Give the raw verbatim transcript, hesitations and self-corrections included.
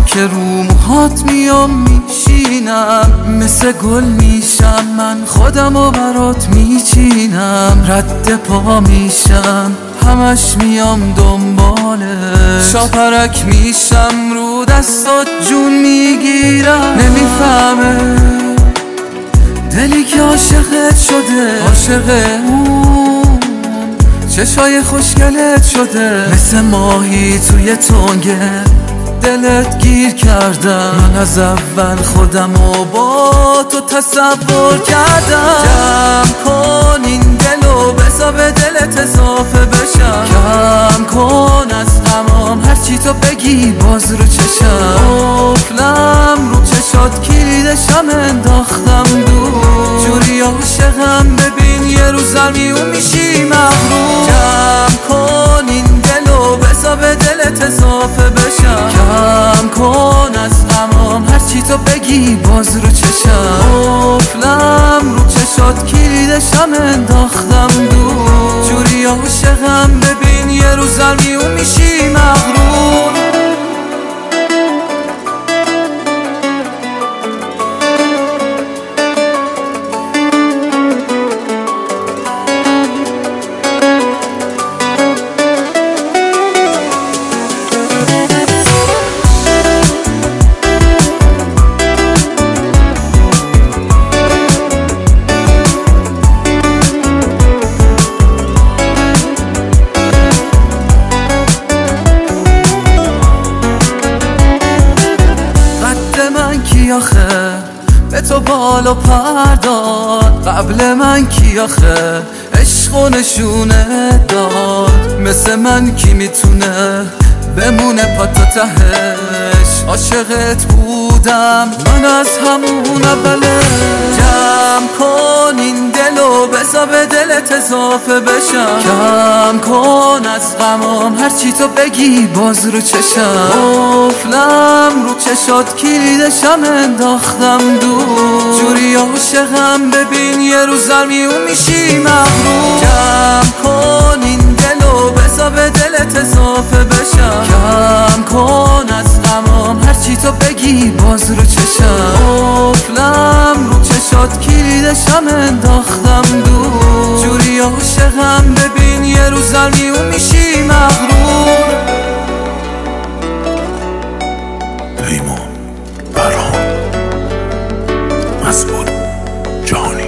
که رو موهات میام میشینم، مثل گل میشم من خودمو برات میچینم، رد پا میشم همش میام دنبالت، شاپرک میشم رو دستات جون میگیرم. نمیفهمه دلی که عاشقت شده، عاشق اون چشای خوشگلت شده، مثل ماهی توی تنگه دلت گیر کردم. من از اول خودمو با تو تصور کردم. جمع کن این دلو بذار به دلت اضافه بشم، کم کن از غمام هرچی تو بگی باز رو چشم، قفلم رو چشات کلیدشم انداختم دور، جوری عاشقم ببین یه روز میون میشی مغرور. جمع کن این دلو بذار به دلت اضافه بشم، کم کن از غمام هرچی تو بگی باز رو چشم، قفلم رو چشات کلیدشم انداختم دور، جوری عاشقم ببین یه روز میون میشی مغرور. آخه به تو بالا پرداد، قبل من کی آخه عشق و نشونه داد، مثل من کی میتونه بمونه پا تا تهش، عاشقت بودم من از همون اوله. جمع کن این دلو بذار به دلت اضافه بشم، کم کن از غمام هرچی تو بگی باز رو چشم، قفلم رو چشات کلیدشم انداختم دور، جوری عاشقم ببین یه روز میون میشی مغرور. جمع کن این دلو بذار به دلت اضافه بشم، کم کن از غمام هرچی تو بگی باز رو چشم، قفلم رو چشات کلیدشم انداختم دور، جوری عاشقم ببین یه روز میون میشی مغرور. پیمان برام مسئول جهانی.